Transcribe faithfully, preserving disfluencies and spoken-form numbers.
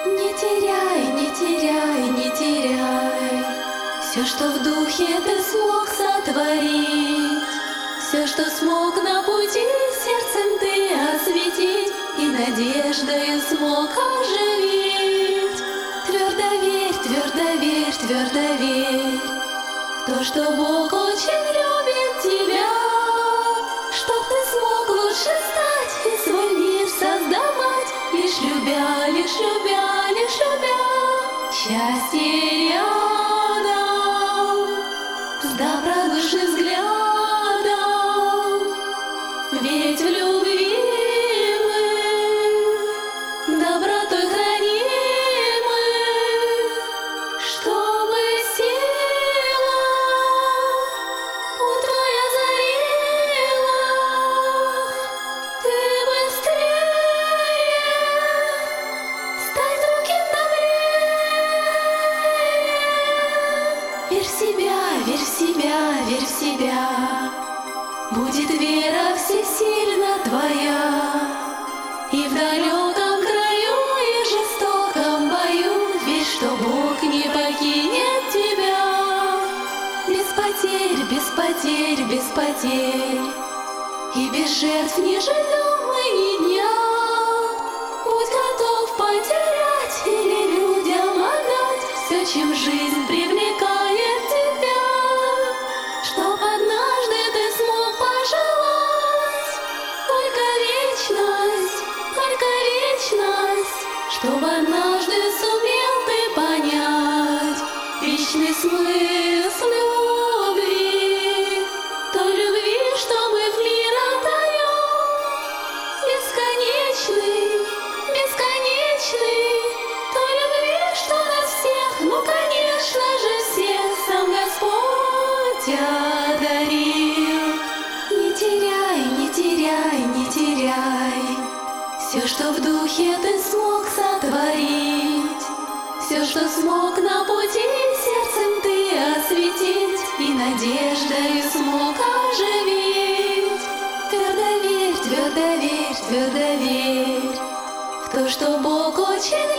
Не теряй, не теряй, не теряй все, что в духе ты смог сотворить, все, что смог на пути сердцем ты осветить и надеждою смог оживить. Твердо верь, твердо верь, твердо верь в то, что Бог очень любит тебя, чтоб ты смог лучше стать и свой мир создавать, лишь любя, лишь любя, лишь любя. Счастье рядом с добродушным взглядом, ведь в любви мы добротой хранимы, чтобы сила путь твой озарила, ты быстрее стань другим добрее. Верь в себя, верь в себя, верь в себя, будет вера всесильна твоя, и в далеком краю и жестоком бою верь, что Бог не покинет тебя. Без потерь, без потерь, без потерь, и без жертв не живем мы ни дня. Будь готов потерять или людям отдать все, чем жизнь привлекает тебя, чтоб однажды ты смог пожелать только вечность, только вечность, чтоб однажды сумел ты понять вечный смысл любви, той любви, что мы в мир отдаем. Бесконечный, бесконечный, той любви, что нас всех, ну конечно же всех, сам Господь одарил. Не теряй, не теряй, не теряй все, что в духе ты смог сотворить, все, что смог на пути сердцем ты осветить и надеждою смог оживить. Твердо верь, твердо верь, твердо верь в то, что Бог очень